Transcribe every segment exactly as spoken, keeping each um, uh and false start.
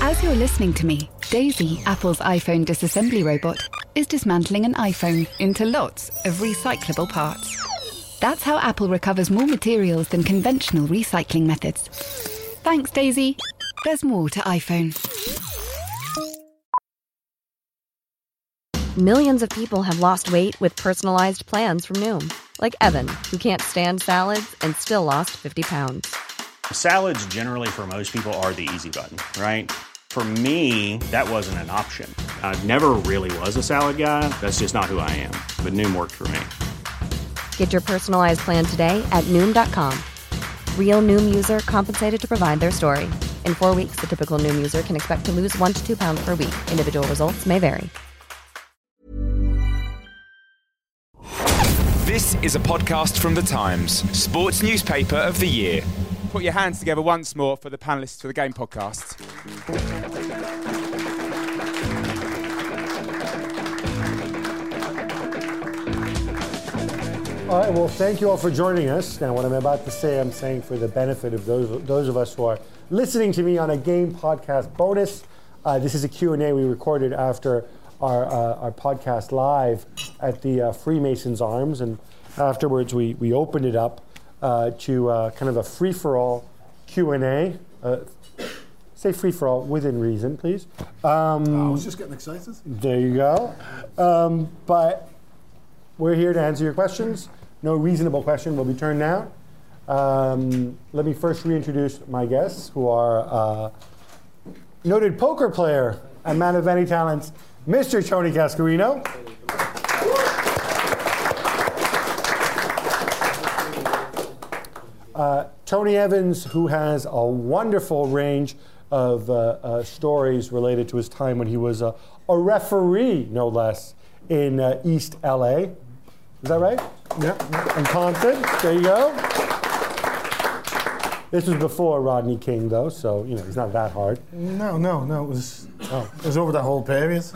As you're listening to me, Daisy, Apple's iPhone disassembly robot, is dismantling an iPhone into lots of recyclable parts. That's how Apple recovers more materials than conventional recycling methods. Thanks, Daisy. There's more to iPhone. Millions of people have lost weight with personalized plans from Noom. Like Evan, who can't stand salads and still lost fifty pounds. Salads generally for most people are the easy button, right? For me, that wasn't an option. I never really was a salad guy. That's just not who I am. But Noom worked for me. Get your personalized plan today at Noom dot com. Real Noom user compensated to provide their story. In four weeks, the typical Noom user can expect to lose one to two pounds per week. Individual results may vary. This is a podcast from The Times, sports newspaper of the year. Put your hands together once more for the panellists for the Game podcast. All right, well, thank you all for joining us. Now, what I'm about to say, I'm saying for the benefit of those those of us who are listening to me on a Game podcast bonus. Uh, this is a Q and A we recorded after our uh, our podcast live at the uh, Freemasons Arms, and afterwards we, we opened it up uh, to uh, kind of a free-for-all Q and A. Uh, say free-for-all within reason, please. Um, I was just getting excited. There you go. Um, but we're here to answer your questions. No reasonable question will be turned down. Um, let me first reintroduce my guests, who are uh, noted poker player and man of many talents, Mister Tony Cascarino. Uh, Tony Evans, who has a wonderful range of uh, uh, stories related to his time when he was a, a referee, no less, in uh, East L A. Is that right? Yeah. In Compton. There you go. This was before Rodney King, though, so you know he's not that hard. No, no, no. It was. Oh. It was over that whole period.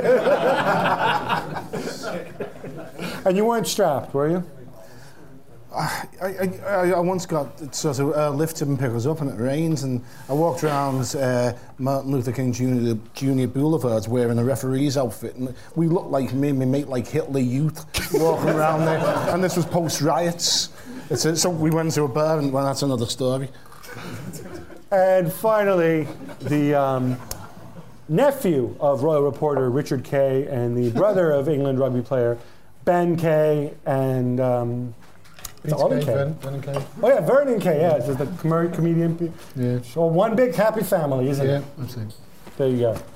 And you weren't strapped, were you? I, I, I, I once got sort of uh, lifted and picked us up, and it rains, and I walked around uh, Martin Luther King Junior Junior Boulevard wearing a referee's outfit, and we looked like me and my mate like Hitler Youth walking around there, and this was post riots. It's a, so we went to a bar, and well, that's another story. And finally, the um, nephew of Royal reporter Richard Kay and the brother of England rugby player Ben Kay and um, it's all Kay, Kay. Vernon Kay. Oh yeah, Vernon Kay. Yeah, it's the com- comedian. Yeah. So one big happy family, isn't yeah, it? Yeah, absolutely. There you go.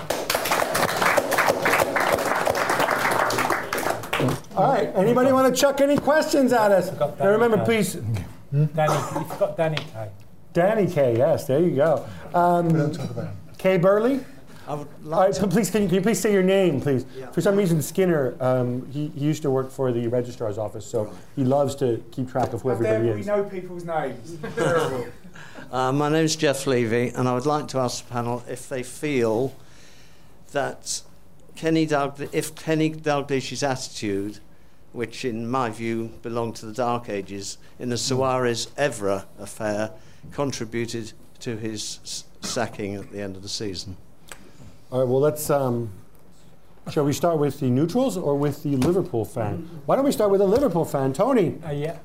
All right. Anybody want to chuck any questions at us? Now remember, Kay. please. Hmm? Danny, you forgot Danny Kay. Danny Kay. Yes, there you go. Um, we don't talk about him. Kay Burley. I would like All right, to... please, can you, can you please say your name, please? Yeah. For some reason, Skinner, um, he, he used to work for the registrar's office, so he loves to keep track of who How everybody dare is. we know people's names? Terrible. Uh, my name's Jeff Levy, and I would like to ask the panel if they feel that Kenny Dalglish, if Kenny Dalglish's attitude, which in my view belonged to the Dark Ages, in the Suarez-Evra affair, contributed to his s- sacking at the end of the season. All right, well, let's, um, shall we start with the neutrals or with the Liverpool fan? Why don't we start with the Liverpool fan? Tony. Uh, yeah.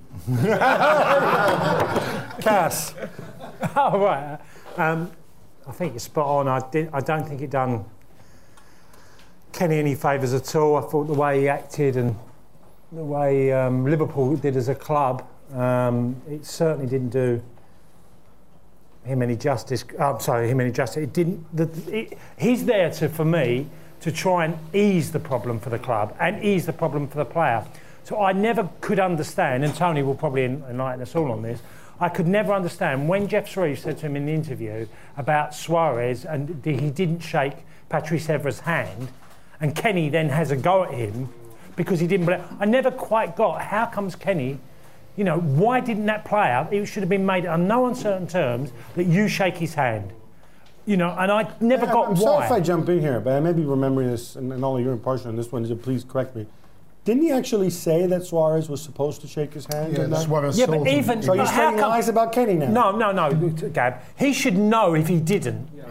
Cass. Oh, right. Um, I think you're spot on. I, did, I don't think it done Kenny any favours at all. I thought the way he acted and the way um, Liverpool did as a club, um, it certainly didn't do him any justice. I'm oh, sorry, him any justice. It didn't. The, it, he's there to, for me, to try and ease the problem for the club and ease the problem for the player. So I never could understand, and Tony will probably enlighten us all on this. I could never understand when Jeff Shreve said to him in the interview about Suarez and he didn't shake Patrice Evra's hand, and Kenny then has a go at him because he didn't. I never quite got how comes Kenny. You know, why didn't that player, it should have been made on no uncertain terms that you shake his hand. You know, and I never I, got I'm why. sorry if I jump in here, but I may be remembering this, and, and all you're impartial on this one, so please correct me. Didn't he actually say that Suarez was supposed to shake his hand? Yeah, that's what I Yeah, but even... So you're how spreading come, lies about Kenny now? No, no, no, Gab. He should know if he didn't.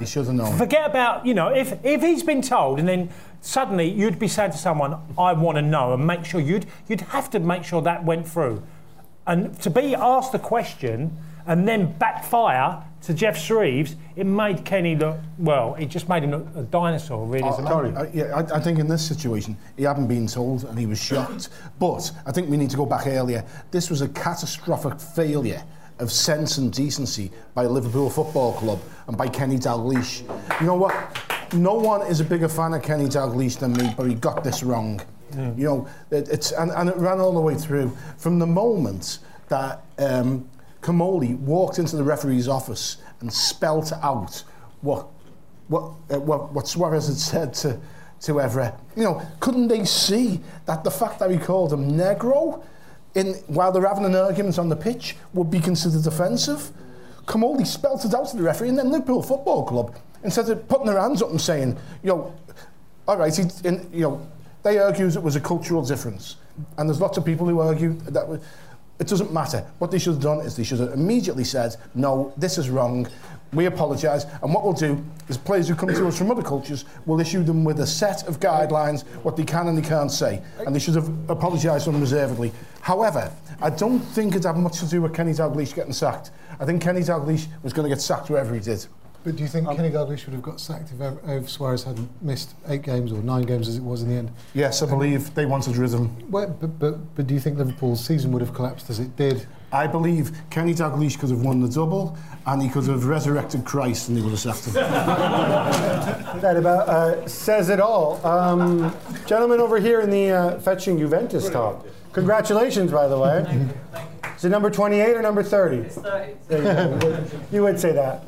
He should have known. Forget about, you know, if if he's been told and then suddenly you'd be saying to someone, I want to know, and make sure you'd you'd have to make sure that went through. And to be asked the question and then backfire to Geoff Shreeves, it made Kenny look, well, it just made him look a dinosaur, really. Oh, Tony. I, yeah, I, I think in this situation, he hadn't been told and he was shocked. But I think we need to go back earlier. This was a catastrophic failure of sense and decency by Liverpool Football Club and by Kenny Dalglish. You know what? No one is a bigger fan of Kenny Dalglish than me, but he got this wrong. Mm. You know, it, it's and, and it ran all the way through. From the moment that um, Comolli walked into the referee's office and spelt out what what uh, what, what Suarez had said to to Evra, you know, couldn't they see that the fact that he called him Negro in while they're having an argument on the pitch would be considered offensive? Comolli spelt it out to the referee, and then Liverpool Football Club, instead of putting their hands up and saying, you know, all right, he, in, you know, they argue it was a cultural difference, and there's lots of people who argue that was, it doesn't matter. What they should have done is they should have immediately said, no, this is wrong, we apologise, and what we'll do is players who come to us from other cultures will issue them with a set of guidelines, what they can and they can't say, and they should have apologised unreservedly. However, I don't think it had much to do with Kenny Dalglish getting sacked. I think Kenny Dalglish was going to get sacked wherever he did. But do you think um, Kenny Dalglish would have got sacked if, if Suarez hadn't missed eight games or nine games as it was in the end? Yes, I believe they wanted rhythm. Well, but, but, but do you think Liverpool's season would have collapsed as it did? I believe Kenny Dalglish could have won the double and he could have resurrected Christ and they would have sacked him. That about uh, says it all. Um, gentlemen over here in the uh, fetching Juventus top. Congratulations, by the way. Is it number twenty-eight or number thirty? It's thirty. There you, go. you would say that.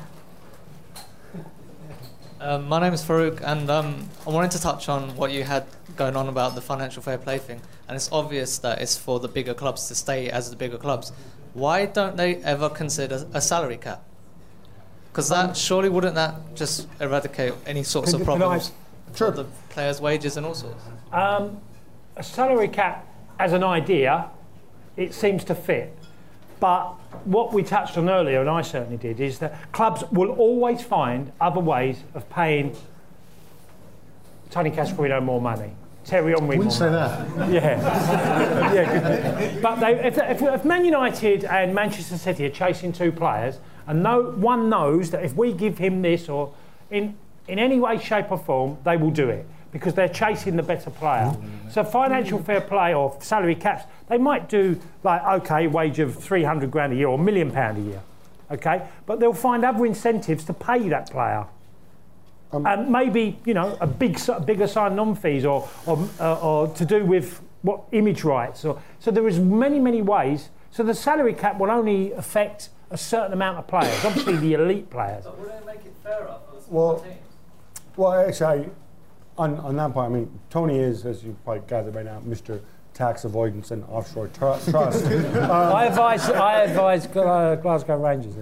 Um, my name is Farouk, and um, I wanted to touch on what you had going on about the financial fair play thing. And it's obvious that it's for the bigger clubs to stay as the bigger clubs. Why don't they ever consider a salary cap? Because that um, surely wouldn't that just eradicate any sorts of problems sure. for the players' wages and all sorts? Um, a salary cap, as an idea, it seems to fit. But what we touched on earlier, and I certainly did, is that clubs will always find other ways of paying Tony Cascarino more money, Terry Henry more money. Wouldn't say that. Yeah. yeah. But they, if, if, if Man United and Manchester City are chasing two players, and no one knows that if we give him this, or in, in any way, shape or form, they will do it, because they're chasing the better player. So financial fair play or salary caps, they might do like, okay, wage of three hundred grand a year or a million pound a year, okay? But they'll find other incentives to pay that player. Um, and maybe, you know, a big, bigger sign-on fees or, or, uh, or to do with what image rights. Or, so there is many, many ways. So the salary cap will only affect a certain amount of players, obviously the elite players. But wouldn't it make it fairer for the well, teams? Well, actually, I, On, on that point, I mean, Tony is, as you probably gathered by now, Mister Tax Avoidance and Offshore tr- Trust. um, I advise, I advise uh, Glasgow Rangers.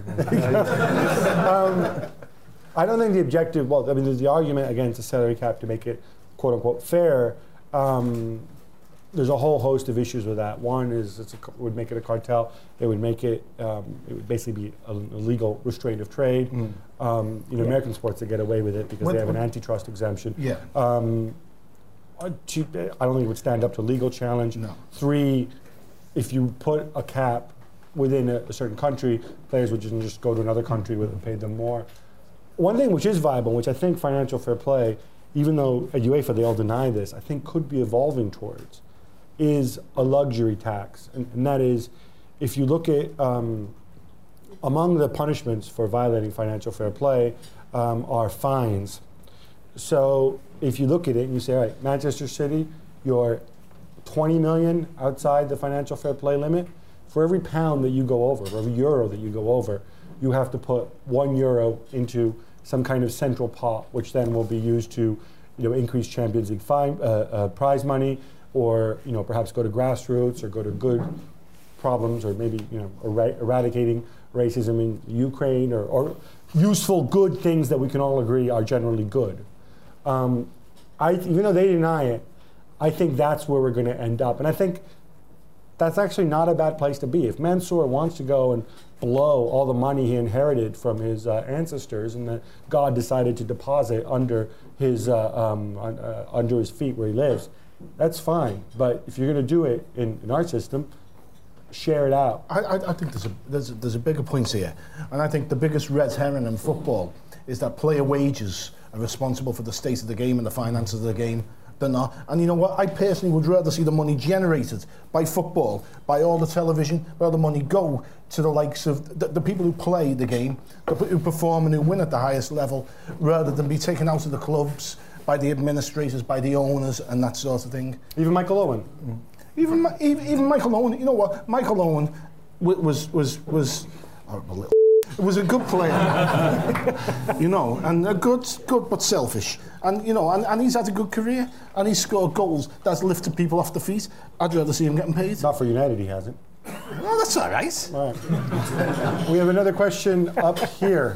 um, I don't think the objective, well, I mean, there's the argument against a salary cap to make it, quote unquote, fair. Um, there's a whole host of issues with that. One is it's a, it would make it a cartel. It would make it, um, it would basically be a, a legal restraint of trade. Mm. Um, you know, yeah. American sports, they get away with it because what, they have an antitrust exemption. Yeah. Um, I don't think it would stand up to legal challenge. No. Three, if you put a cap within a, a certain country, players would just go to another country with and pay them more. One thing which is viable, which I think financial fair play, even though at UEFA they all deny this, I think could be evolving towards, is a luxury tax. And, and that is, if you look at um, among the punishments for violating financial fair play um, are fines. So if you look at it and you say, all right, Manchester City, you're twenty million outside the financial fair play limit. For every pound that you go over, for every euro that you go over, you have to put one euro into some kind of central pot, which then will be used to, you know, increase Champions League fine, uh, uh, prize money, or, you know, perhaps go to grassroots or go to good problems, or maybe, you know, er- eradicating racism in Ukraine, or, or useful good things that we can all agree are generally good. Um, I, even though they deny it, I think that's where we're going to end up. And I think that's actually not a bad place to be. If Mansour wants to go and blow all the money he inherited from his uh, ancestors and that God decided to deposit under his uh, um, uh, under his feet where he lives, that's fine. But if you're going to do it in, in our system, share it out. I, I, I think there's a, there's, a, there's a bigger point here. And I think the biggest red herring in football is that player wages are responsible for the state of the game and the finances of the game. They're not. And you know what? I personally would rather see the money generated by football, by all the television, by all the money go to the likes of the, the people who play the game, the, who perform and who win at the highest level, rather than be taken out of the clubs by the administrators, by the owners, and that sort of thing. Even Michael Owen. Mm. Even, even even Michael Owen. You know what? Michael Owen was was was. Oh, a little was a good player, you know, and a good, good but selfish, and you know, and, and he's had a good career, and he's scored goals that's lifted people off the feet. I'd rather see him getting paid. Not for United, he hasn't. No, that's all right. All right. We have another question up here.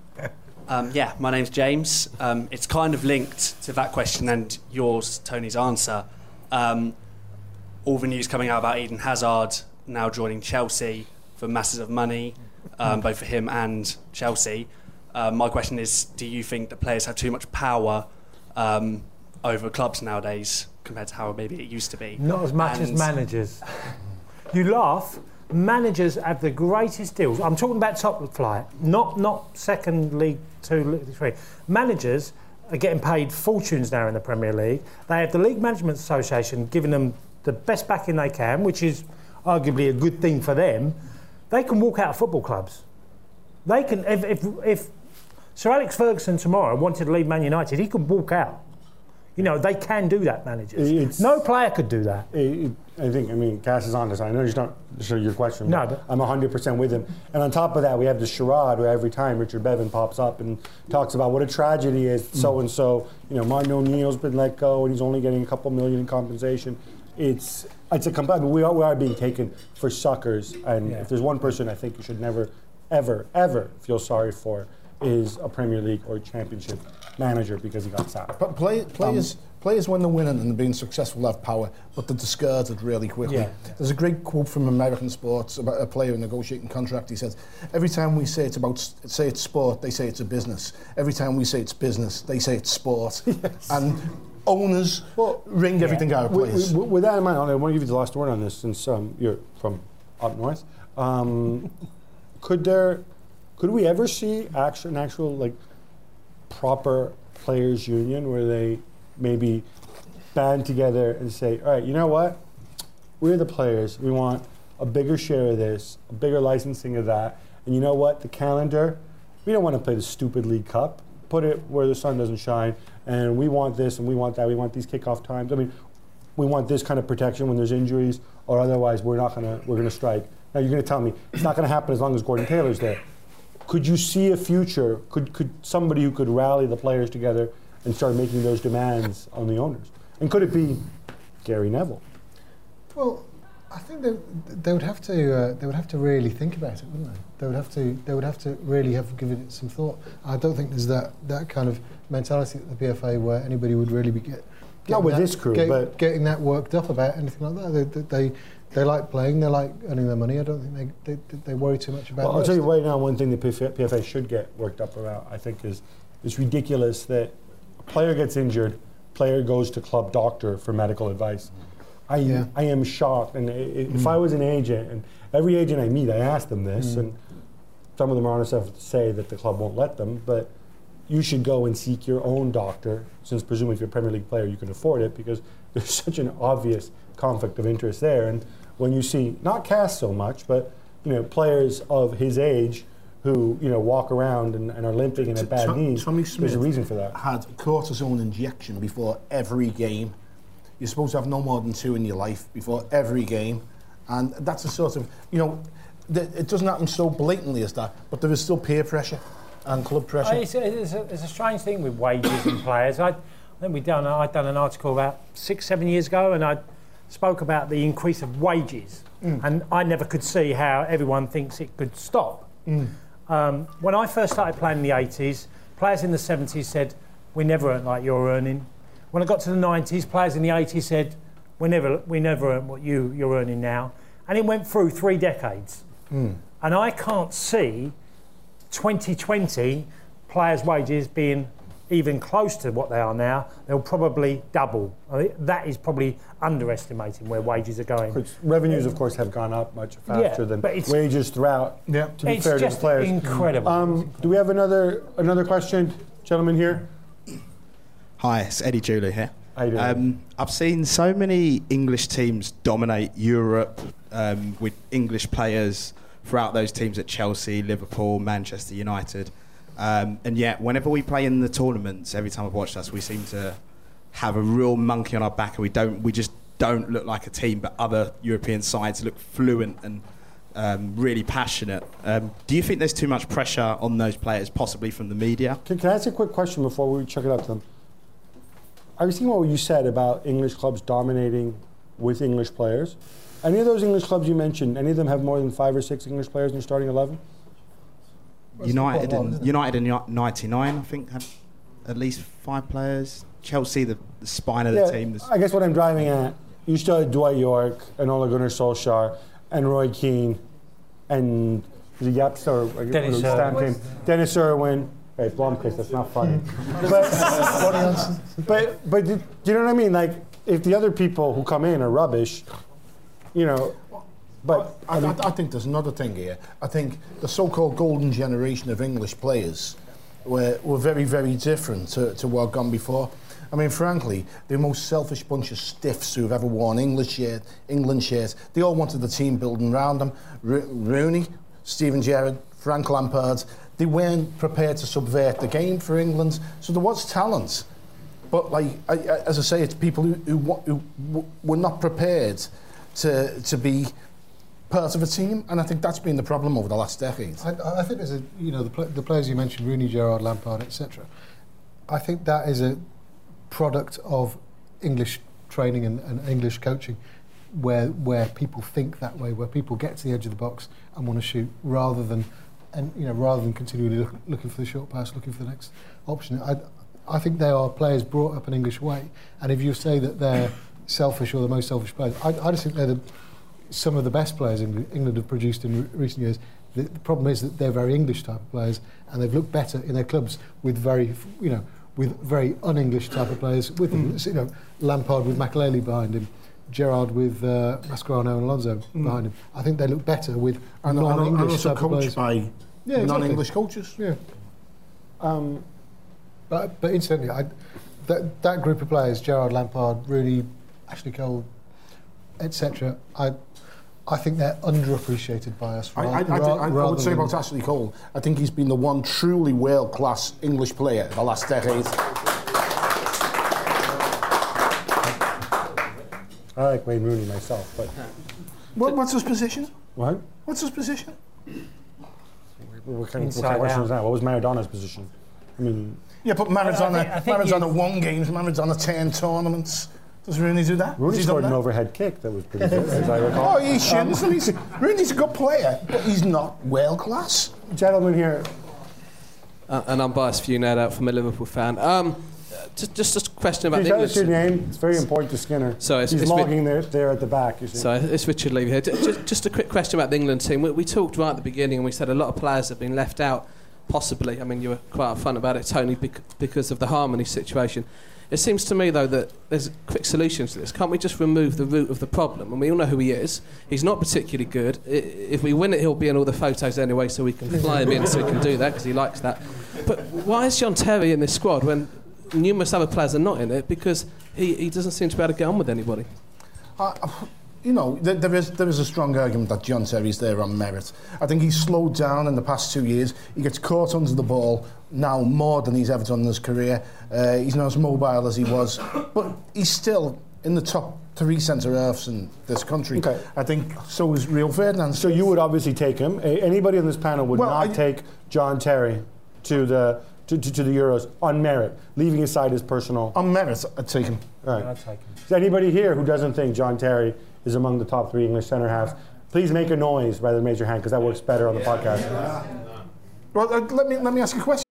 Um, yeah, my name's James. Um, it's kind of linked to that question and yours, Tony's answer. Um, all the news coming out about Eden Hazard now joining Chelsea for masses of money. Um, both for him and Chelsea. Uh, my question is, do you think that players have too much power um, over clubs nowadays compared to how maybe it used to be? Not as much and as managers. You laugh. Managers have the greatest deals. I'm talking about top flight, not not second league, two, league three. Managers are getting paid fortunes now in the Premier League. They have the League Management Association giving them the best backing they can, which is arguably a good thing for them. They can walk out of football clubs. They can, if, if, if Sir Alex Ferguson tomorrow wanted to leave Man United, he could walk out. You know, they can do that, managers. It's, no player could do that. It, it, I think, I mean, Cass is on this. I know he's not sure your question, but, no, but I'm one hundred percent with him. And on top of that, we have this charade where every time Richard Bevan pops up and talks about what a tragedy is, mm. so-and-so, you know, Martin O'Neill's been let go and he's only getting a couple million in compensation. It's it's a complaint. We are, we are being taken for suckers, and yeah. if there's one person I think you should never, ever, ever feel sorry for, is a Premier League or Championship manager because he got sacked. But play, players, um, players when they're winning and being successful have power, but they're discarded really quickly. Yeah. There's a great quote from American sports about a player negotiating contract. He says, "Every time we say it's about say it's sport, they say it's a business. Every time we say it's business, they say it's sport." Yes. And owners well, ring yeah. everything out of players. With, with that in mind, I want to give you the last word on this since um, you're from up north. Um, could there, could we ever see actual, an actual like proper players' union where they maybe band together and say, all right, you know what? We're the players. We want a bigger share of this, a bigger licensing of that. And you know what? The calendar, we don't want to play the stupid League Cup. Put it where the sun doesn't shine. And we want this and we want that. We want these kickoff times. I mean, we want this kind of protection when there's injuries, or otherwise we're not gonna we're gonna strike. Now you're gonna tell me it's not gonna happen as long as Gordon Taylor's there. Could you see a future? Could could somebody who could rally the players together and start making those demands on the owners? And could it be Gary Neville? Well, I think they, they would have to uh, they would have to really think about it, wouldn't they? They would have to they would have to really have given it some thought. I don't think there's that, that kind of mentality at the P F A where anybody would really be get, not with that, this crew, get, but getting that worked up about anything like that. They, they, they They like playing, they like earning their money. I don't think they they, they worry too much about it. Well, I'll tell you right now, one thing the P F A should get worked up about, I think, is it's ridiculous that a player gets injured, player goes to club doctor for medical advice. I yeah. I am shocked. And if mm. I was an agent, and every agent I meet, I ask them this, mm. and some of them are honest enough to say that the club won't let them, but you should go and seek your own doctor, since presumably if you're a Premier League player, you can afford it, because there's such an obvious conflict of interest there. And when you see, not Cass so much, but you know, players of his age who you know walk around and, and are limping and have bad T- knees, Tommy there's a reason for that. Had cortisone injection before every game. You're supposed to have no more than two in your life before every game, and that's a sort of, you know, th- it doesn't happen so blatantly as that, but there is still peer pressure and club pressure. It's a, it's a, it's a strange thing with wages and players. I, I think we done. I'd done an article about six, seven years ago, and I spoke about the increase of wages, mm. and I never could see how everyone thinks it could stop. Mm. Um, when I first started playing in the eighties, players in the seventies said, "We never earned like you're earning." When I got to the nineties, players in the eighties said, "We never, we never earned what you you're earning now." and it went through three decades. Mm. And I can't see twenty twenty players' wages being even close to what they are now. They'll probably double. I think that is probably underestimating where wages are going. Which revenues, of course, have gone up much faster Yeah, than but it's- wages throughout. Yeah. To be It's fair to the just players, incredible. Um, do we have another another question, gentlemen here? Hi, it's Eddie Julie here. How you doing? Um, I've seen so many English teams dominate Europe um, with English players throughout those teams at Chelsea, Liverpool, Manchester United. Um, and yet, whenever we play in the tournaments, every time I've watched us, we seem to have a real monkey on our back, and we don't. We just don't look like a team. But other European sides look fluent and um, really passionate. Um, do you think there's too much pressure on those players, possibly from the media? Can, can I ask a quick question before we check it out to them? Have you seen what you said about English clubs dominating with English players? Any of those English clubs you mentioned, any of them have more than five or six English players in your starting eleven? United in United in ninety-nine, I think, had at least five players. Chelsea, the, the spine of the Yeah, team. I guess what I'm driving at, you still had Dwight York and Ole Gunnar Solskjaer and Roy Keane and the Yaps or Dennis stand Irwin. team. Dennis Irwin. Hey, Blomqvist, that's not funny. but, but, but do you know what I mean? Like, if the other people who come in are rubbish, you know. But I, I, I think there's another thing here. I think the so-called golden generation of English players were, were very, very different to, to what had gone before. I mean, frankly, the most selfish bunch of stiffs who've ever worn English shirt, England shirts. They all wanted the team building around them. Ro- Rooney, Steven Gerrard, Frank Lampard. They weren't prepared to subvert the game for England. So there was talent. But, like, I, I, as I say, it's people who, who, wa- who w- were not prepared to to be part of a team, and I think that's been the problem over the last decade. I, I think there's a, you know, the, pl- the players you mentioned, Rooney, Gerrard, Lampard, et cetera. I think that is a product of English training and, and English coaching, where where people think that way, where people get to the edge of the box and want to shoot, rather than, and you know, rather than continually look, looking for the short pass, looking for the next option. I, I think they are players brought up an English way, and if you say that they're selfish or the most selfish players, I, I just think they're the, some of the best players England have produced in re- recent years. The, the problem is that they're very English type of players, and they've looked better in their clubs with very, you know, with very un-English type of players. With mm. you know, Lampard with Makelele behind him, Gerrard with uh, Mascherano and Alonso mm. behind him. I think they look better with and, non-English and also type of coached players. by yeah, exactly. non-English coaches. Yeah. Um, but but incidentally, I, that that group of players, Gerrard, Lampard, Rooney, Ashley Cole, et cetera. I. I think they're underappreciated by us. I, Ra- I, I, ra- think, I, I would say than- about Ashley Cole, I think he's been the one truly world-class English player in the last decade. I like Wayne Rooney myself, but What, what's his position? what? What's his position? What kind, of, what Inside kind of question out. was that? What was Maradona's position? I mean, Yeah, but Maradona, I think- I think Maradona you- won games, Maradona ten tournaments. Does Rooney do that? Rooney Has he scored done an that? overhead kick that was pretty good, as I recall. Oh, he shins. Um, he's, Rooney's a good player, but he's not world-class. Gentlemen here, Uh, and I'm biased for you, no doubt, from a Liverpool fan. Um, just, just a question about can the you tell English. us your name? It's very important to Skinner. So it's- He's it's logging there, there at the back, you see. So it's Richard Levy here. Just, just a quick question about the England team. We, we talked right at the beginning, and we said a lot of players have been left out. Possibly, I mean, you were quite upfront about it, Tony, bec- because of the harmony situation. It seems to me, though, that there's a quick solution to this. Can't we just remove the root of the problem? And we all know who he is. He's not particularly good. I, if we win it, he'll be in all the photos anyway, so we can fly him in so he can do that, because he likes that. But why is John Terry in this squad when numerous other players are not in it? Because he, he doesn't seem to be able to get on with anybody. Uh, you know, there, there is there is a strong argument that John Terry's there on merit. I think he's slowed down in the past two years. He gets caught under the ball now more than he's ever done in his career. Uh, he's not as mobile as he was, but he's still in the top three centre halves in this country. Okay. I think so is Rio Ferdinand. So you would obviously take him. A- anybody on this panel would Well, not I- take John Terry to the to, to, to the Euros on merit, leaving aside his personal. On merit, I'd take him. Right. I'd take him. Is there anybody here who doesn't think John Terry is among the top three English centre halves? Please make a noise rather than raise your hand, because that works better on the podcast. Well, uh, let me let me ask you a question.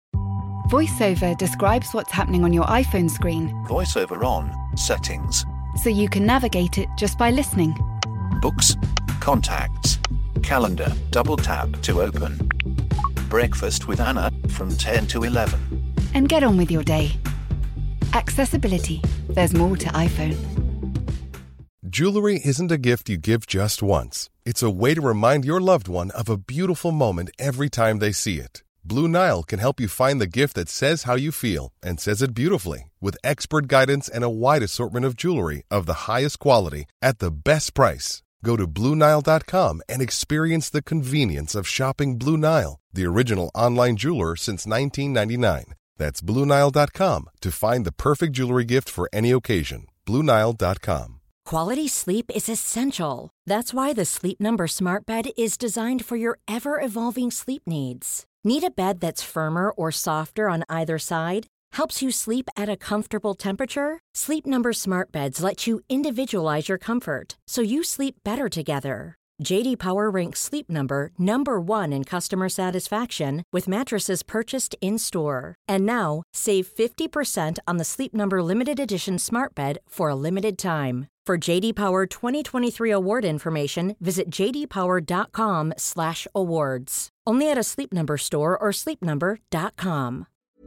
VoiceOver describes what's happening on your iPhone screen. VoiceOver on, settings. so you can navigate it just by listening. Books, contacts, calendar, double tap to open. Breakfast with Anna from ten to eleven. And get on with your day. Accessibility. There's more to iPhone. Jewelry isn't a gift you give just once. It's a way to remind your loved one of a beautiful moment every time they see it. Blue Nile can help you find the gift that says how you feel and says it beautifully, with expert guidance and a wide assortment of jewelry of the highest quality at the best price. Go to Blue Nile dot com and experience the convenience of shopping Blue Nile, the original online jeweler since nineteen ninety-nine. That's Blue Nile dot com to find the perfect jewelry gift for any occasion. Blue Nile dot com. Quality sleep is essential. That's why the Sleep Number Smart Bed is designed for your ever-evolving sleep needs. Need a bed that's firmer or softer on either side? Helps you sleep at a comfortable temperature? Sleep Number Smart Beds let you individualize your comfort, so you sleep better together. J D Power ranks Sleep Number number one in customer satisfaction with mattresses purchased in-store. And now, save fifty percent on the Sleep Number Limited Edition Smart Bed for a limited time. For J D Power twenty twenty-three award information, visit j d power dot com slash awards. Only at a Sleep Number store or sleep number dot com.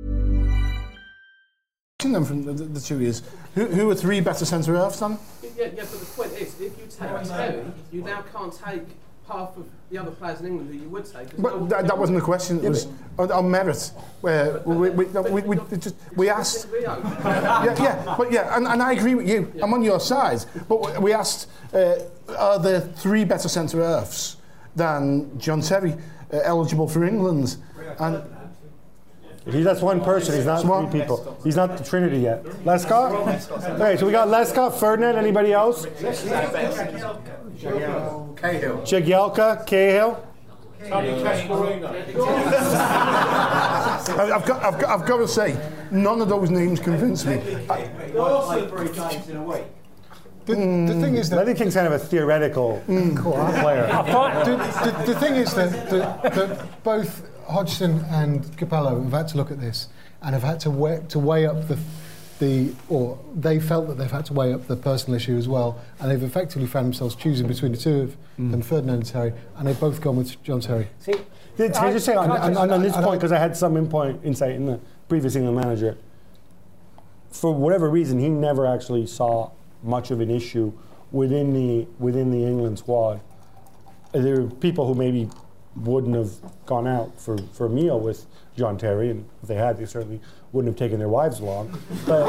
Them from the, the two years. Who, who are three better centre halves then? Yeah, yeah, but the point is, if you take Terry, you now can't take half of the other players in England who you would take. But that, that wasn't the question. It was on, on merit, where we we, we, we, we just we asked. yeah, yeah, but yeah, and, and I agree with you. I'm on your side. But we asked, uh, are there three better centre halves than John Terry uh, eligible for England? And He, that's one person. He's not three people. He's not the Trinity yet. Lescott? Okay, so we got Lescott, Ferdinand. Anybody else? Cahill. Jagielka, Cahill. I've got, I've got, I've got to say, none of those names convince me. I, The, the thing is that Lenny King's kind of a theoretical mm. player. the, the, the thing is that, that, that both Hodgson and Capello have had to look at this and have had to weigh, to weigh up the, the, or they felt that they've had to weigh up the personal issue as well, and they've effectively found themselves choosing between the two of mm. them, Ferdinand and Terry, and they've both gone with John Terry. See, can I, I just say on, on, on, on this point, because I had some inpoint, insight in the previous England manager, for whatever reason, he never actually saw much of an issue within the within the England squad. There are people who maybe wouldn't have gone out for, for a meal with John Terry, and if they had, they certainly wouldn't have taken their wives along. But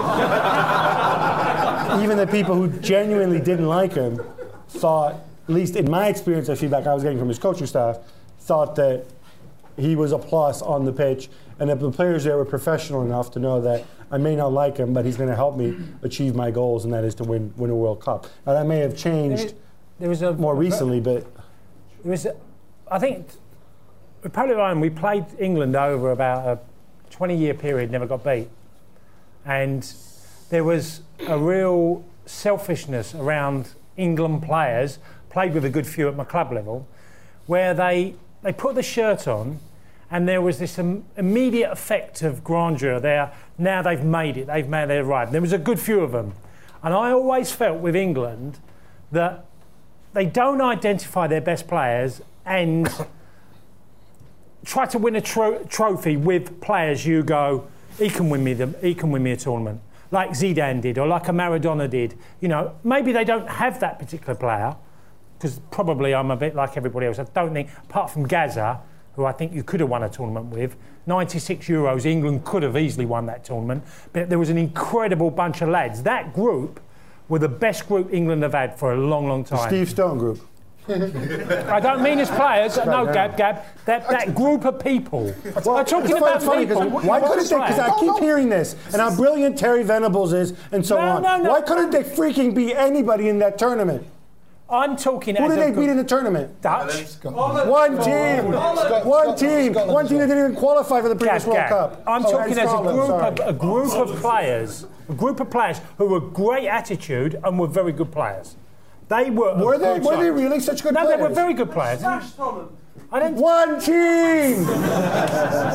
even the people who genuinely didn't like him thought, at least in my experience of feedback I was getting from his coaching staff, thought that he was a plus on the pitch, and that the players there were professional enough to know that I may not like him, but he's going to help me achieve my goals, and that is to win win a World Cup. Now that may have changed there, there was a, more recently, but there was, a, I think, with Paulie Ryan, we played England over about a twenty-year period, never got beat, and there was a real selfishness around England players, played with a good few at my club level, where they they put the shirt on. And there was this um, immediate effect of grandeur there. Now they've made it, they've made their right. There was a good few of them. And I always felt with England that they don't identify their best players and try to win a tro- trophy with players you go, he can win me the, he can win me a tournament. Like Zidane did, or like a Maradona did. You know, maybe they don't have that particular player, because probably I'm a bit like everybody else. I don't think, apart from Gaza, who I think you could have won a tournament with. ninety-six Euros, England could have easily won that tournament. But there was an incredible bunch of lads. That group were the best group England have had for a long, long time. The Steve Stone group. I don't mean as players. No, Gab, Gab. That, that group of people. Well, I'm talking about funny, people. Why couldn't they? Because I keep hearing this, and how brilliant Terry Venables is, and so no, on. No, no. Why couldn't they freaking beat anybody in that tournament? I'm talking. Who as did they a beat in the tournament? Dutch. One team. One team. One team that didn't even qualify for the previous World Cup. I'm oh, talking as a group, of, a group of players, a group of players who were great attitude and were very good players. They were. Were they? Were they really such good no, players? No, they were very good players. I don't. One team.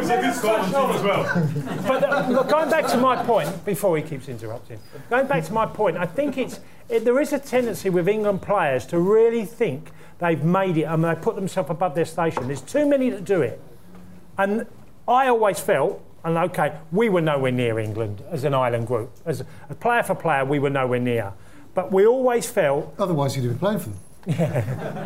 It's a good Scotland team as well. But uh, look, going back to my point, before he keeps interrupting, going back to my point, I think it's it, there is a tendency with England players to really think they've made it and they put themselves above their station. There's too many that do it. And I always felt, and okay, we were nowhere near England as an island group. As a player for player, we were nowhere near. But we always felt... Otherwise you'd be playing for them. Yeah.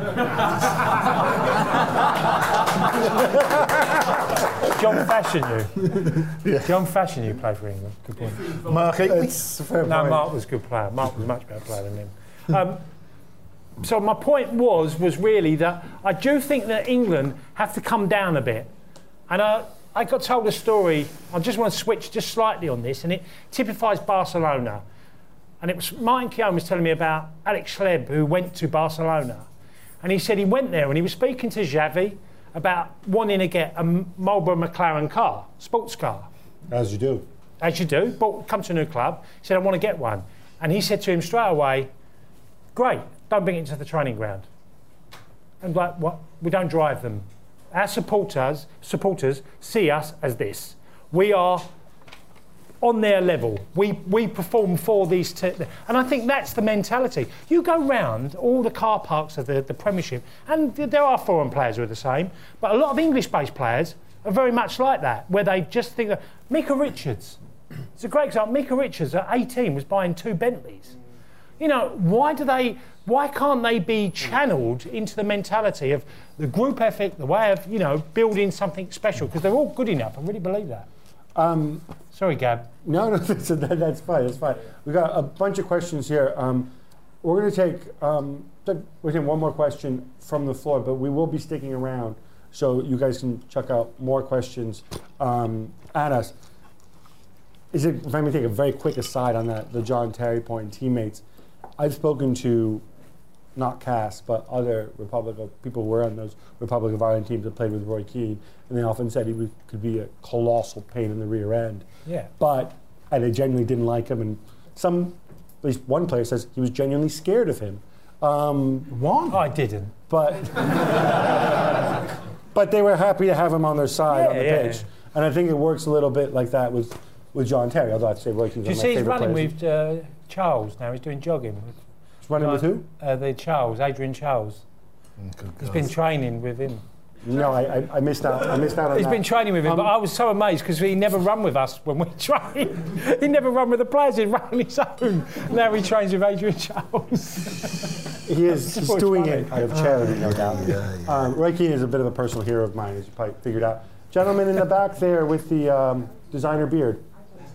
John Fashanu. Yeah. John Fashanu played for England. Good point. Mark, it's a fair No, point. Mark was a good player. Mark was a much better player than him. Um, so my point was was really that I do think that England have to come down a bit. And I, I got told a story. I just want to switch just slightly on this, and it typifies Barcelona. And it was Martin Keown was telling me about Alex Schleb, who went to Barcelona. And he said he went there and he was speaking to Xavi about wanting to get a Marlboro McLaren car, sports car. As you do. As you do. But come to a new club. He said, I want to get one. And he said to him straight away, great, don't bring it to the training ground. And like, what? We don't drive them. Our supporters, supporters see us as this. We are on their level. We we perform for these... Te- and I think that's the mentality. You go round all the car parks of the, the Premiership, and there are foreign players who are the same, but a lot of English-based players are very much like that, where they just think that... Micah Richards, it's a great example. Micah Richards at eighteen was buying two Bentleys. You know, why do they... Why can't they be channeled into the mentality of the group ethic, the way of, you know, building something special? Because they're all good enough. I really believe that. Um, Sorry, Gab. No, no, that's, that, that's fine. That's fine. We've got a bunch of questions here. Um, we're going to take um, we're taking one more question from the floor, but we will be sticking around so you guys can check out more questions um, at us. Is it? If I may take a very quick aside on that, the John Terry point and teammates. I've spoken to not Cass, but other Republic of people who were on those Republic of Ireland teams that played with Roy Keane, and they often said he was, could be a colossal pain in the rear end. Yeah. But, and they genuinely didn't like him, and some, at least one player says he was genuinely scared of him. Um, one? I didn't. But, but they were happy to have him on their side Yeah, on the yeah. pitch, and I think it works a little bit like that with with John Terry. Although I'd say Roy Keane's Do you one of my see he's favourite running players. with uh, Charles now? He's doing jogging. He's running with who? Uh, the Charles, Adrian Charles. He's been training with him. No, I, I, I missed out. I missed out on He's that. been training with him, Um, but I was so amazed because he never run with us when we trained. He never run with the players. He'd run on his own. Now he trains with Adrian Charles. He is he's It's doing funny. it out of charity, no doubt. Um, Roy Keane is a bit of a personal hero of mine, as you probably figured out. Gentleman in the back there with the um, designer beard.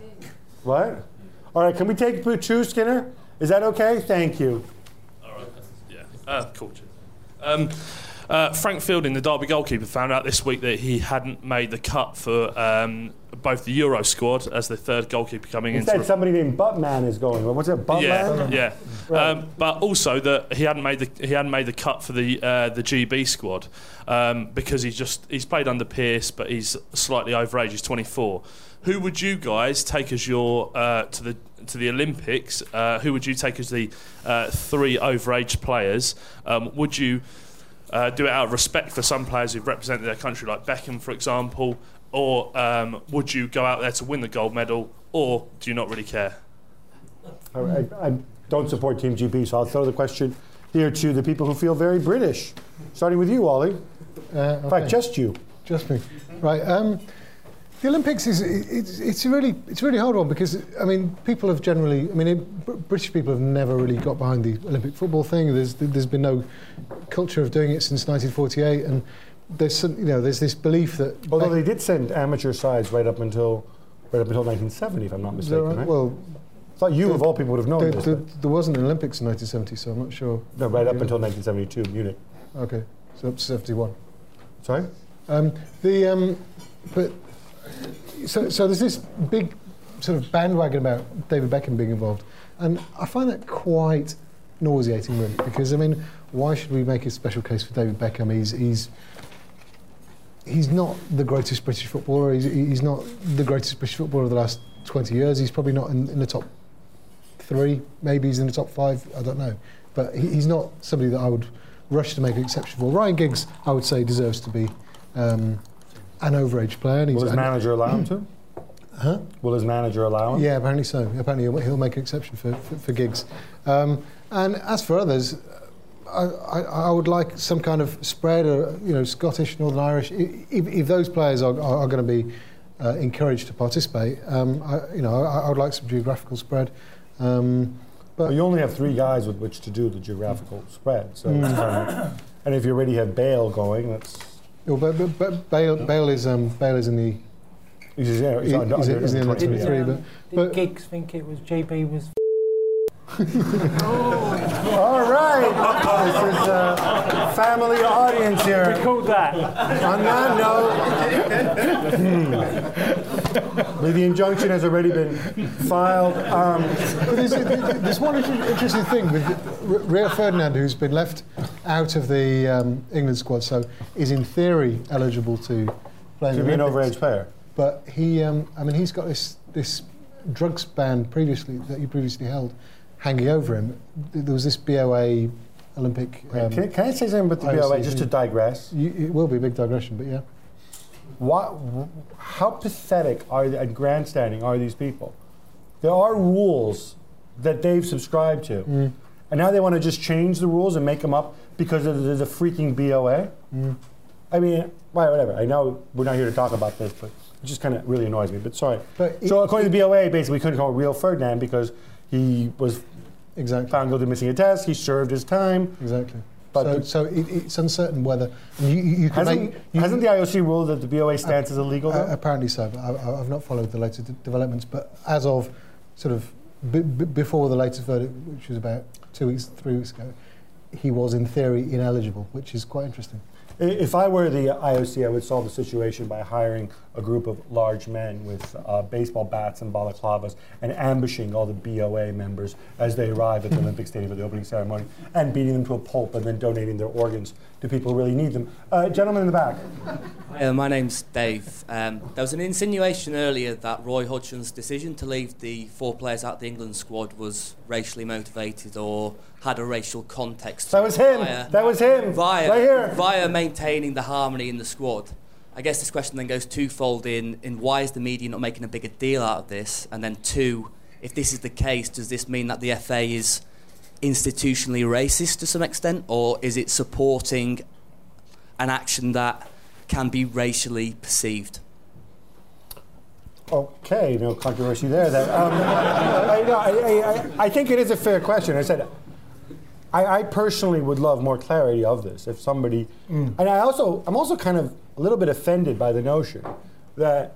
What? All right, can we take two, Skinner? Is that okay? Thank you. All right. Yeah. Uh, cool. cheers. Um, uh, Frank Fielding, the Derby goalkeeper, found out this week that he hadn't made the cut for um, both the Euro squad as the third goalkeeper coming in. Instead, somebody named Buttman is going. What's it, Buttman? Yeah, yeah. Right. Um, but also that he hadn't made the he hadn't made the cut for the uh, the G B squad um, because he's just he's played under Pearce, but he's slightly overage. He's twenty-four. Who would you guys take as your uh, to the to the Olympics? Uh, who would you take as the uh, three overage players? Um, would you uh, do it out of respect for some players who've represented their country, like Beckham, for example, or um, would you go out there to win the gold medal, or do you not really care? I, I, I don't support Team G B, so I'll throw the question here to the people who feel very British. Starting with you, Ollie. Uh, okay. In fact, just you. Just me. Right. Um, the Olympics is it's, it's a really it's a really hard one because I mean people have generally I mean it, British people have never really got behind the Olympic football thing. There's there's been no culture of doing it since nineteen forty-eight, and there's some, you know there's this belief that although they did send amateur sides right up until right up until nineteen seventy, if I'm not mistaken. Right? Right? Well, I thought you of all people would have known there, this. there, but- there wasn't an Olympics in nineteen seventy, so I'm not sure. No, right up Yeah. until nineteen seventy-two, Munich. Okay, so up to seventy-one. Sorry? Um, the um, but so so there's this big sort of bandwagon about David Beckham being involved, and I find that quite nauseating, really, because I mean, why should we make a special case for David Beckham? He's he's he's not the greatest British footballer. He's he's not the greatest British footballer of the last twenty years. He's probably not in, in the top three. Maybe he's in the top five. I don't know, but he, he's not somebody that I would rush to make an exception for. Ryan Giggs, I would say, deserves to be um, an overage player. And he's Will his and- manager allow him to? Huh? Will his manager allow him? Yeah, apparently so. Apparently he'll, he'll make an exception for, for, for gigs. Um, and as for others, I, I, I would like some kind of spread, or, you know, Scottish, Northern Irish. If, if those players are, are, are going to be uh, encouraged to participate, um, I, you know, I, I would like some geographical spread. Um, but well, you only have three guys with which to do the geographical spread. So, Mm. it's kind of, and if you already have Bale going, that's. Well, but, but, but Bale, Bale is um, Bale is in the. He's, yeah, he's he- under- he's, under- he's in the under twenty-three, Did, but, um, but did Giggs think it was G B was? All right, this is a family audience here. Record that. On that note, the injunction has already been filed. Um, But there's, there's one inter- interesting thing with R- Rio Ferdinand, who's been left out of the um, England squad, so is in theory eligible to play in To the be an Olympics. overage player. But he, um, I mean, he's got this this drugs ban previously that he previously held hanging over him. Th- There was this B O A Olympic. Um, can, can I say something about the B O A, just to digress? You, it will be a big digression, but yeah. What, how pathetic are they, and grandstanding are these people? There are rules that they've subscribed to, Mm. and now they want to just change the rules and make them up because of the, the freaking B O A. Mm. I mean, well, whatever. I know we're not here to talk about this, but it just kind of really annoys me. But sorry. But so according to the B O A, basically we couldn't call Rio Ferdinand because he was exactly found guilty of missing a test. He served his time. Exactly. But so the- so it, it's uncertain whether you, you, you can hasn't, make. You, hasn't the I O C ruled that the B O A stance is illegal? Uh, Though? apparently so, but I, I- I've not followed the latest d- developments. But as of sort of b- b- before the latest verdict, which was about two weeks, three weeks ago, he was in theory ineligible, which is quite interesting. I- If I were the I O C, I would solve the situation by hiring a group of large men with uh, baseball bats and balaclavas and ambushing all the B O A members as they arrive at the Olympic Stadium for the opening ceremony and beating them to a pulp and then donating their organs to people who really need them. Uh, gentleman in the back. Uh, my name's Dave. Um, there was an insinuation earlier that Roy Hodgson's decision to leave the four players out of the England squad was racially motivated or had a racial context. That was him. Via, That was him. Via, Right here. Via maintaining the harmony in the squad. I guess this question then goes twofold in, in why is the media not making a bigger deal out of this? And then two, if this is the case, does this mean that the F A is institutionally racist to some extent, or is it supporting an action that can be racially perceived? Okay, no controversy there. Then. Um, I, I, I, I think it is a fair question. I said, I, I personally would love more clarity of this. If somebody, Mm. and I also, I'm also kind of a little bit offended by the notion that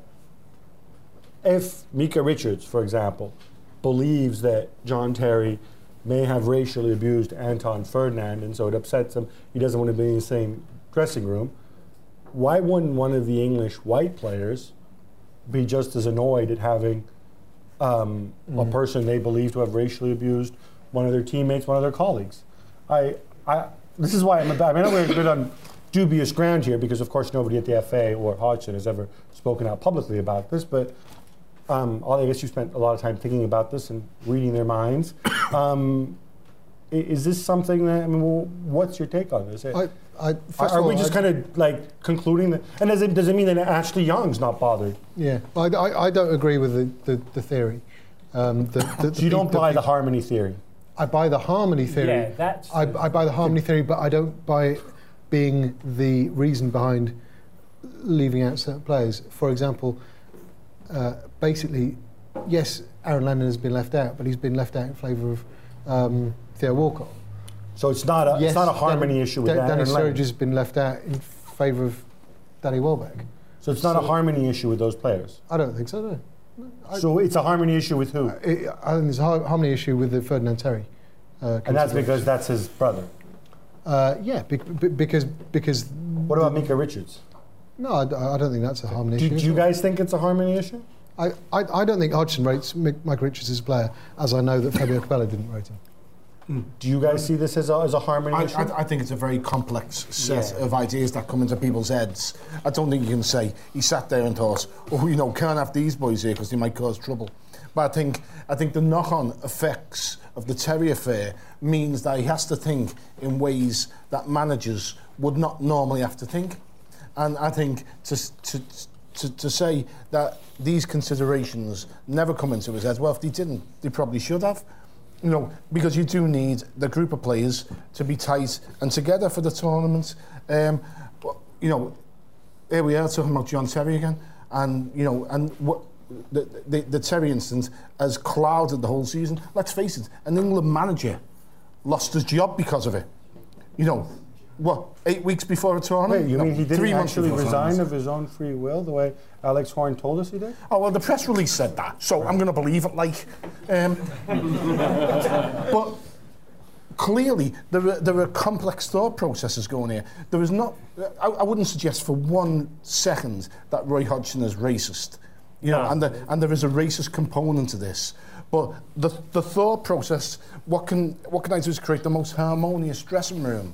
if Mika Richards, for example, believes that John Terry may have racially abused Anton Ferdinand, and so it upsets him, he doesn't want to be in the same dressing room, why wouldn't one of the English white players be just as annoyed at having um, a Mhm. person they believe to have racially abused one of their teammates, one of their colleagues? I, I, this is why I'm about, I mean, we're a bit on dubious ground here because, of course, nobody at the F A or Hodgson has ever spoken out publicly about this, but um, I guess you spent a lot of time thinking about this and reading their minds. Um, i- is this something that, I mean, well, what's your take on this? I, I, first are of are all, we just I- kind of like concluding that? And does it, does it mean that Ashley Young's not bothered? Yeah, I, I, I don't agree with the, the, the theory. Um, the, the, So you don't buy the harmony theory? I buy the harmony theory. Yeah, that's I, I buy the harmony theory, but I don't buy it being the reason behind leaving out certain players. For example, uh, basically, yes, Aaron Lennon has been left out, but he's been left out in favour of um, Theo Walcott. So it's not a, it's not a harmony Dan, issue with Dan, Aaron Danny Lennon. Sturridge has been left out in favour of Danny Welbeck. So it's not a harmony issue with those players? I don't think so, no. I- So it's a harmony issue with who? It, I think there's a har- harmony issue with the Ferdinand Terry. Uh, And that's consideration. because that's his brother. Uh, yeah, be, be, because because. What about Mika Richards? No, I, d- I don't think that's a harmony Do, issue. do you guys think it's a harmony issue? I, I, I don't think Hodgson rates Mick, Mike Richards as a player, as I know that Fabio Capello didn't rate him. Do you guys see this as a, as a harmony I, issue? I, I think it's a very complex set Yeah. of ideas that come into people's heads. I don't think you can say he sat there and thought, oh, you know, can't have these boys here because they might cause trouble. But I think I think the knock-on effects of the Terry affair means that he has to think in ways that managers would not normally have to think. And I think to, to, to, to say that these considerations never come into his head, well, if they didn't, they probably should have. You know, because you do need the group of players to be tight and together for the tournament. Um, but, you know, here we are talking about John Terry again, and you know, and what the, the the Terry incident has clouded the whole season. Let's face it, an England manager lost his job because of it. You know, what, eight weeks before a tournament? Wait, you no, mean he didn't three months actually before resign tournament. of his own free will, the way Alex Horne told us he did? Oh, well, the press release said that, so I'm going to believe it, like... Um, but clearly, there are, there are complex thought processes going here. There is not... I, I wouldn't suggest for one second that Roy Hodgson is racist. You know, No. and, the, and there is a racist component to this. But the, the thought process, what can, what can I do to create the most harmonious dressing room,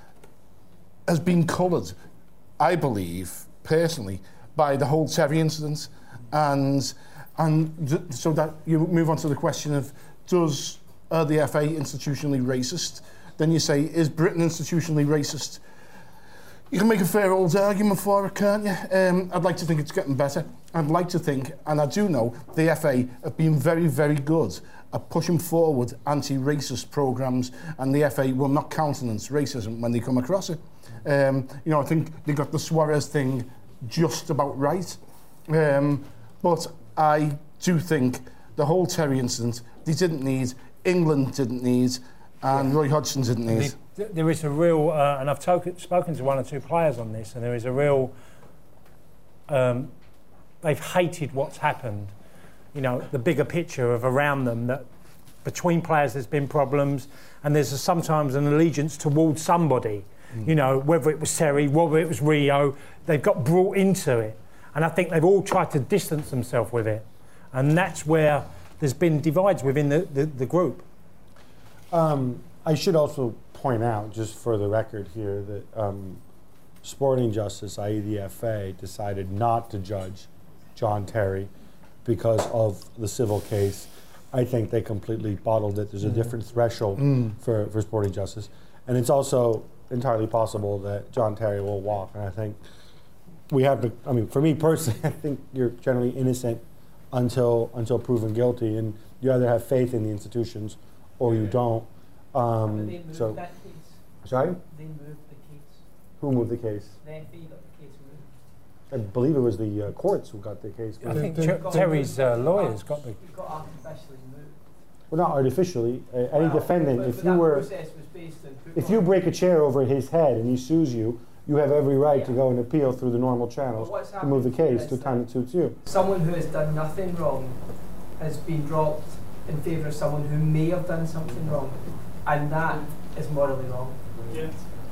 has been coloured, I believe, personally, by the whole Terry incident. And and th- so that you move on to the question of, does uh, the F A institutionally racist? Then you say, is Britain institutionally racist? You can make a fair old argument for it, can't you? Um, I'd like to think it's getting better. I'd like to think, and I do know, the F A have been very, very good at pushing forward anti-racist programmes, and the F A will not countenance racism when they come across it. Um, you know, I think they got the Suarez thing just about right. Um, but I do think the whole Terry incident, they didn't need, England didn't need, and Roy Hodgson didn't need. The, there is a real, uh, and I've to- spoken to one or two players on this, and there is a real, um, they've hated what's happened. You know, the bigger picture of around them, that between players there's been problems, and there's a, sometimes an allegiance towards somebody. Mm. You know, whether it was Terry, whether it was Rio, they've got brought into it. And I think they've all tried to distance themselves with it. And that's where there's been divides within the, the, the group. Um, I should also point out, just for the record here, that um, Sporting Justice, that is the F A, decided not to judge John Terry because of the civil case. I think they completely bottled it. There's a different threshold Mm. for, for Sporting Justice. And it's also entirely possible that John Terry will walk. And I think we have to, I mean, for me personally, I think you're generally innocent until until proven guilty. And you either have faith in the institutions or you don't. Um, They moved so, that case. sorry? They moved the case. Who moved the case? The F A got the case moved. I believe it was the uh, courts who got the case. I think Ter- Terry's uh, lawyers got the... It got artificially moved. Well, not artificially. Uh, any Well, defendant, but- if but you that were, process was based on if you break a chair over his head and he sues you, you have every right to go and appeal through the normal channels what's to move the happened case is to the time it suits you. Someone who has done nothing wrong has been dropped in favour of someone who may have done something wrong, and that is morally wrong. Yeah.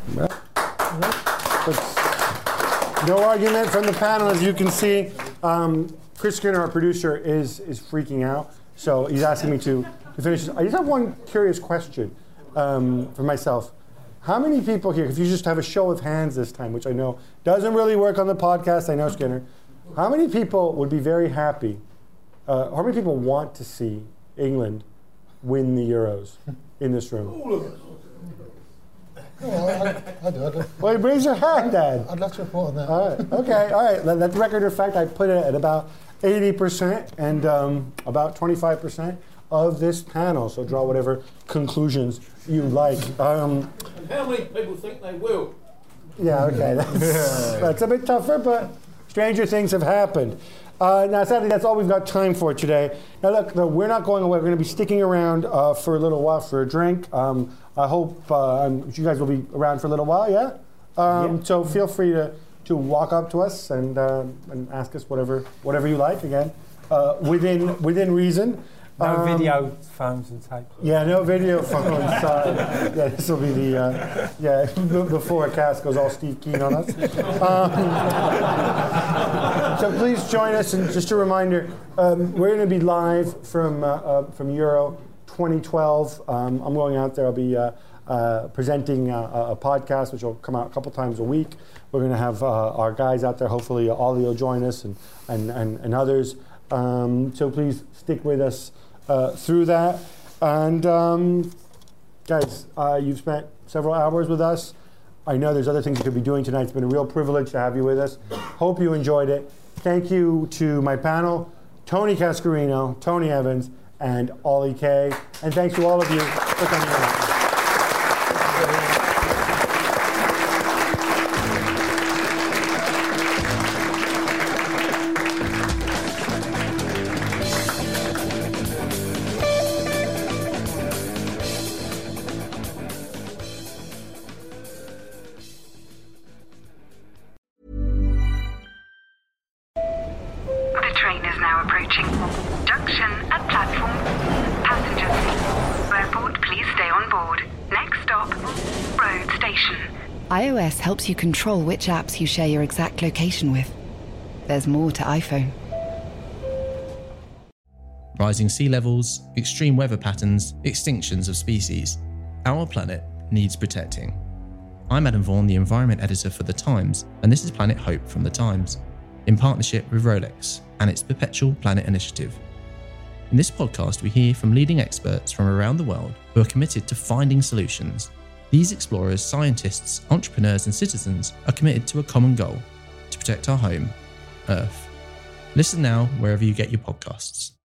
No argument from the panel, as you can see. Um, Chris Skinner, our producer, is is freaking out, so he's asking me to, to finish this. I just have one curious question um, for myself. How many people here, if you just have a show of hands this time, which I know doesn't really work on the podcast, I know, Skinner, how many people would be very happy, uh, how many people want to see England win the Euros in this room? No, I, I do, I do. Well, raise your hand, Dad. I'd love to report on that. All right, okay, all right. Let, let the record reflect, I put it at about eighty percent and um, about twenty-five percent of this panel, so draw whatever conclusions you like. Um, And how many people think they will? yeah, okay, that's, that's a bit tougher, but stranger things have happened. Uh, now, sadly, that's all we've got time for today. Now, look, no, we're not going away. We're going to be sticking around uh, for a little while for a drink. Um, I hope uh, um, you guys will be around for a little while, yeah? Um, Yeah. So feel free to, to walk up to us and, uh, and ask us whatever whatever you like, again, uh, within within reason. No Um, video phones and tapes. Yeah, no video phones. Uh, yeah, this will be the, uh, yeah, the forecast goes all Steve Keen on us. Um, so please join us, and just a reminder, um, we're going to be live from, uh, uh, from Euro twenty twelve. Um, I'm going out there, I'll be uh, uh, presenting uh, a podcast, which will come out a couple times a week. We're going to have uh, our guys out there, hopefully Ollie will join us, and, and, and, and others. Um, so please stick with us Uh, through that. And um, guys, uh, you've spent several hours with us. I know there's other things you could be doing tonight. It's been a real privilege to have you with us. Hope you enjoyed it. Thank you to my panel, Tony Cascarino, Tony Evans, and Ollie Kay. And thanks to all of you for coming out. The train is now approaching. Junction at platform. Passengers, airport, please stay on board. Next stop, road station. iOS helps you control which apps you share your exact location with. There's more to iPhone. Rising sea levels, extreme weather patterns, extinctions of species. Our planet needs protecting. I'm Adam Vaughan, the Environment Editor for The Times, and this is Planet Hope from The Times, in partnership with Rolex and its Perpetual Planet Initiative. In this podcast, we hear from leading experts from around the world who are committed to finding solutions. These explorers, scientists, entrepreneurs, and citizens are committed to a common goal: to protect our home, Earth. Listen now wherever you get your podcasts.